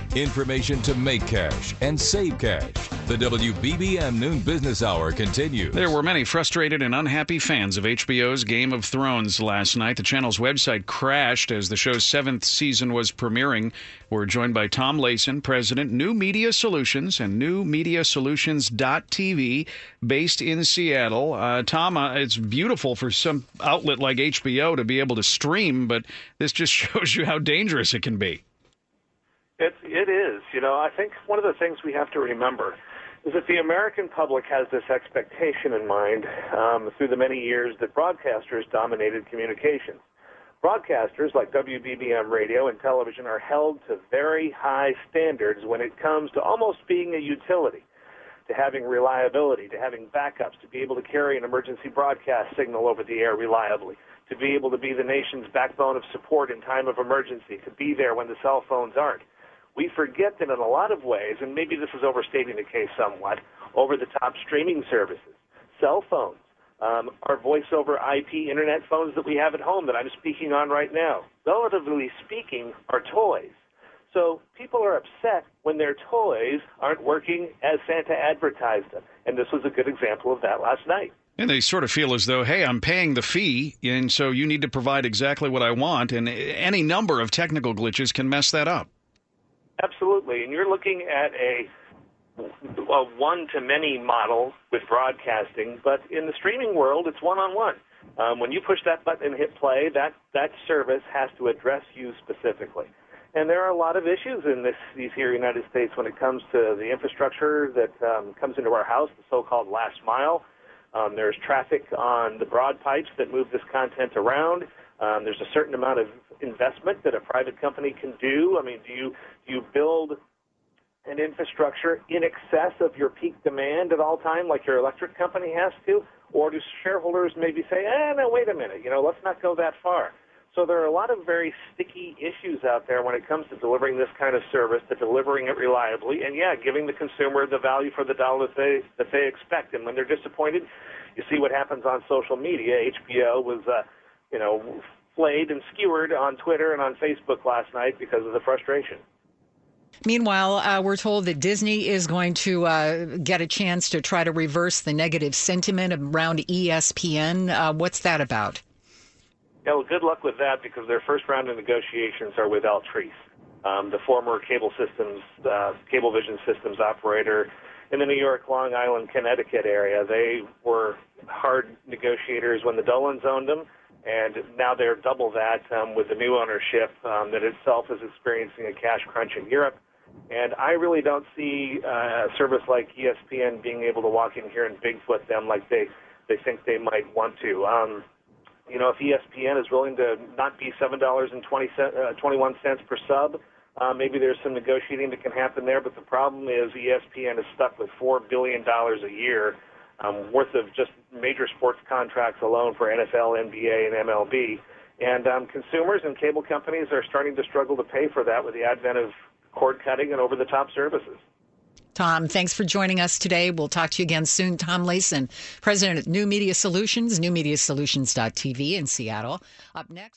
Information to make cash and save cash. The WBBM Noon Business Hour continues. There were many frustrated and unhappy fans of HBO's Game of Thrones last night. The channel's website crashed as the show's 7th season was premiering. We're joined by Tom Layson, president, New Media Solutions and newmediasolutions.tv, based in Seattle. Tom, it's beautiful for some outlet like HBO to be able to stream, but this just shows you how dangerous it can be. It is. You know, I think one of the things we have to remember is that the American public has this expectation in mind through the many years that broadcasters dominated communications. Broadcasters like WBBM radio and television are held to very high standards when it comes to almost being a utility, to having reliability, to having backups, to be able to carry an emergency broadcast signal over the air reliably, to be able to be the nation's backbone of support in time of emergency, to be there when the cell phones aren't. We forget that in a lot of ways, and maybe this is overstating the case somewhat, over-the-top streaming services, cell phones, our voice-over IP internet phones that we have at home that I'm speaking on right now, relatively speaking, are toys. So people are upset when their toys aren't working as Santa advertised them, and this was a good example of that last night. And they sort of feel as though, hey, I'm paying the fee, and so you need to provide exactly what I want, and any number of technical glitches can mess that up. Absolutely, and you're looking at a one-to-many model with broadcasting, but in the streaming world, it's one-on-one. When you push that button and hit play, that service has to address you specifically. And there are a lot of issues in these here United States when it comes to the infrastructure that comes into our house, the so-called last mile. There's traffic on the broad pipes that move this content around. There's a certain amount of investment that a private company can do. I mean, do you build an infrastructure in excess of your peak demand at all time like your electric company has to? Or do shareholders maybe say, no, wait a minute, let's not go that far? So there are a lot of very sticky issues out there when it comes to delivering this kind of service, to delivering it reliably, and giving the consumer the value for the dollar that they expect. And when they're disappointed, you see what happens on social media. HBO was, flayed and skewered on Twitter and on Facebook last night because of the frustration. Meanwhile, we're told that Disney is going to get a chance to try to reverse the negative sentiment around ESPN. What's that about? Yeah, well, good luck with that, because their first round of negotiations are with Altice, the former Cablevision Systems operator in the New York, Long Island, Connecticut area. They were hard negotiators when the Dolans owned them, and now they're double that with the new ownership that itself is experiencing a cash crunch in Europe. And I really don't see a service like ESPN being able to walk in here and Bigfoot them like they think they might want to. If ESPN is willing to not be $7.21 per sub, maybe there's some negotiating that can happen there. But the problem is ESPN is stuck with $4 billion a year worth of just major sports contracts alone for NFL, NBA, and MLB. And consumers and cable companies are starting to struggle to pay for that with the advent of cord cutting and over-the-top services. Tom, thanks for joining us today. We'll talk to you again soon. Tom Layson, president of New Media Solutions, newmediasolutions.tv in Seattle. Up next.